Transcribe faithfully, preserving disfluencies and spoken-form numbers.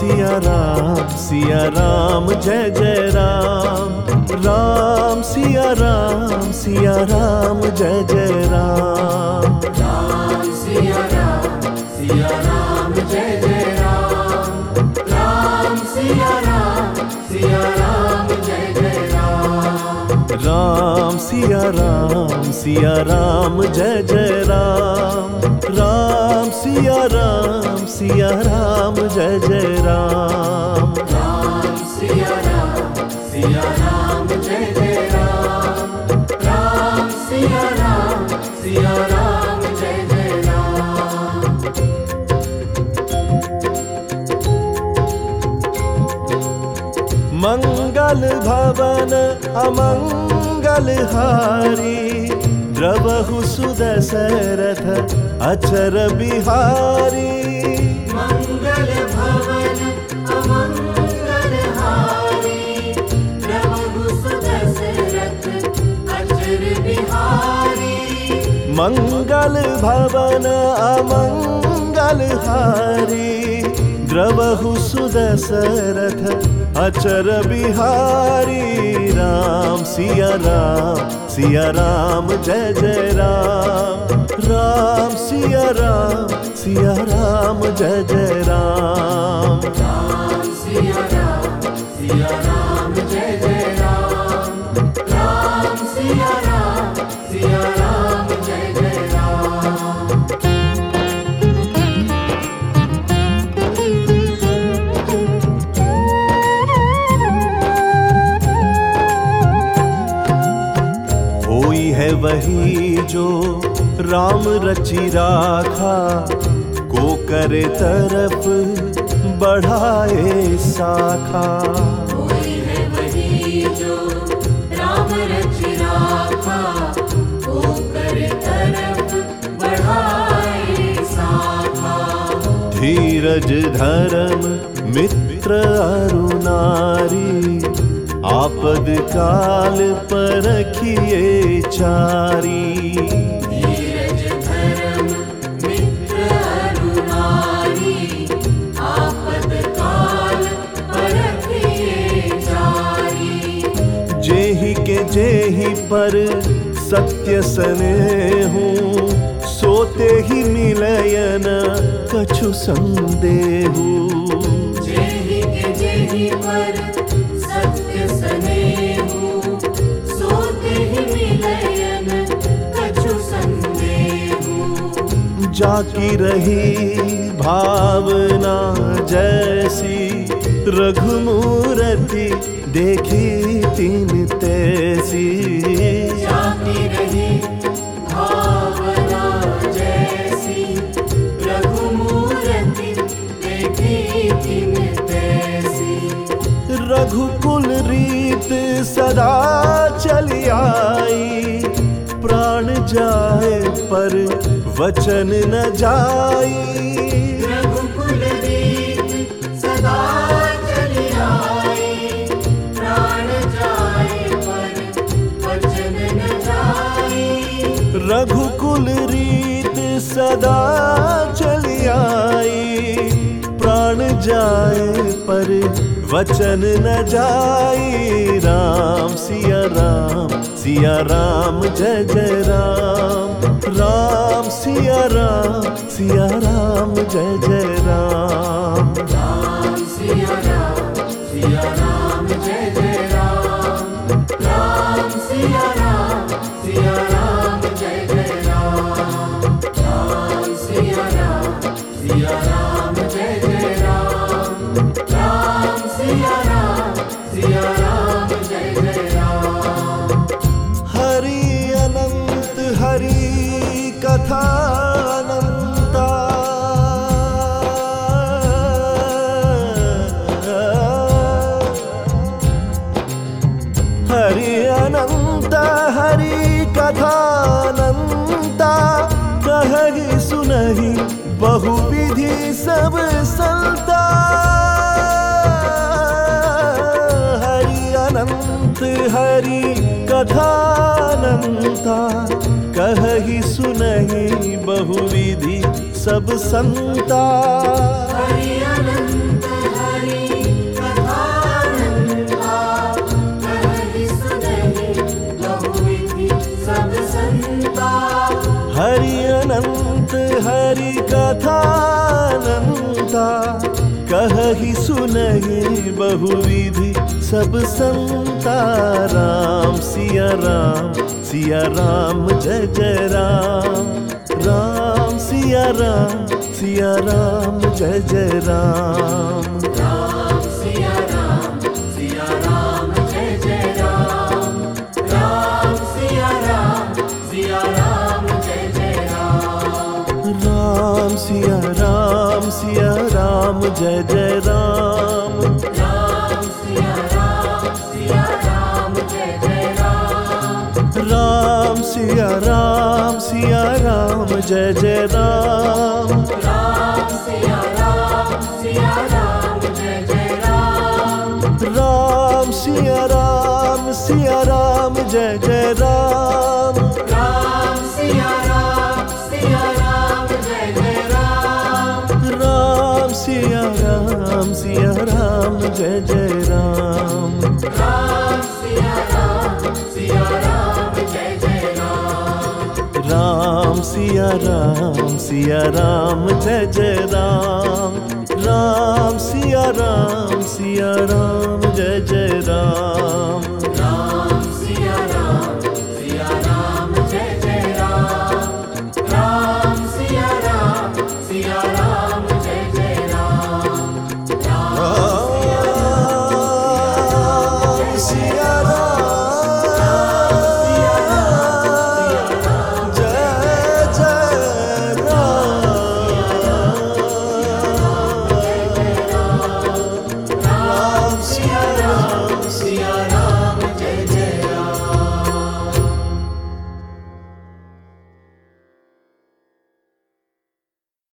सिया राम सिया राम जय जय राम। राम सिया राम सिया राम जय जय राम। राम सिया राम सिया राम जय जय राम। राम सिया राम सिया राम जय जय राम। राम सिया राम सिया राम जय जय राम। राम सिया राम सिया राम जय जय राम। राम सिया राम सिया राम जय जय राम। राम सिया राम सिया राम जय जय राम। मंगल भवन अमंगल हारी, द्रवहु सुदशरथ अचर बिहारी। मंगल भवन अमंगल हारी, द्रवहु सुदशरथ अचर बिहारी। मंगल भवन अमंगल हारी, द्रवहु सुदशरथ अचर बिहारी। राम सिया राम सिया राम जय जय राम। राम सिया राम सिया राम जय जय राम। राम सिया राम सिया राम जय जय राम। राम सिया राम सिया राम जय जय राम। होई है वही जो राम रचि राखा, को करे तरफ बढ़ाए शाखा। कोई है वही जो राम रचि राखा, को करे तरफ बढ़ाए शाखा। धीरज धर्म मित्र अरु नारी, आपद काल परखिए चारी। धीरज धर्म मित्र अरु नारी, आपद काल परखिए चारी। जेहि के जेहि पर सत्य स्नेहु, सोते ही मिलयन कछु संदेहु। जेहि के जेहि पर सत्य स्नेहु, सोते ही मिलयन कछु संदेहु। जाकी रही भावना जैसी, रघुमूरति देखी तीन तैसी। जाकी रही भावना जैसी, रघुमूरति देखी तीन तैसी। रघुकुल रीत सदा चली आई, प्राण जाए पर वचन न जाई। रघुकुल रीत सदा चली आई, प्राण जाए पर वचन न जाई। रघुकुल रीत सदा चली आई, प्राण जाए पर वचन न जाई। राम सिया राम सिया राम जय जय राम। राम सिया राम सिया राम जय जय राम। राम सिया राम सिया राम जय जय राम। राम सिया राम सिया राम जय जय राम। राम सिया राम सिया राम जय जय राम। राम सिया राम सिया राम जय जय राम। हरि अनंत हरि कथा अनंता, हरि अनंत हरि कथा अनंता। कहि सुनहि बहुविधि सब संता। हरि अनंत हरि कथा अनंता, कहि सुनहि बहुविधि सब संता। हरि अनंत हरि अनंत हरि कथानंता, कहहि सुनहि बहुविधि सब संता। राम सिया राम सिया राम जय जय राम, राम सिया राम सिया राम जय जय राम। राम सिया राम सिया राम जय जय राम, राम सिया राम सिया राम जय जय राम। राम सिया राम सिया राम जय जय राम, राम सिया राम सिया राम जय जय राम। राम सिया राम सिया राम जय जय राम। राम सिया राम सिया राम जय जय राम। राम सिया राम सिया राम जय जय राम। राम सिया राम सिया राम जय जय राम। राम सिया राम सिया राम जय जय राम। राम सिया राम सिया राम जय जय राम। राम सिया राम सिया राम जय जय राम। राम सिया राम सिया राम जय जय राम। राम सिया राम सिया राम जय जय राम। राम सिया राम सिया राम जय जय राम। राम सिया